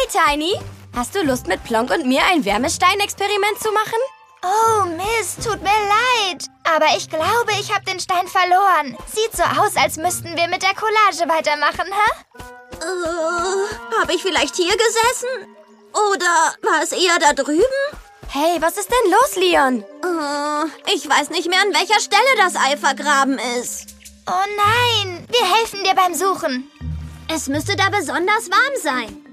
Tiny. Hast du Lust, mit Plonk und mir ein Wärmestein-Experiment zu machen? Oh, Mist, tut mir leid. Aber ich glaube, ich habe den Stein verloren. Sieht so aus, als müssten wir mit der Collage weitermachen, hä? Habe ich vielleicht hier gesessen? Oder war es eher da drüben? Hey, was ist denn los, Leon? Ich weiß nicht mehr, an welcher Stelle das Ei vergraben ist. Oh nein, wir helfen dir beim Suchen. Es müsste da besonders warm sein.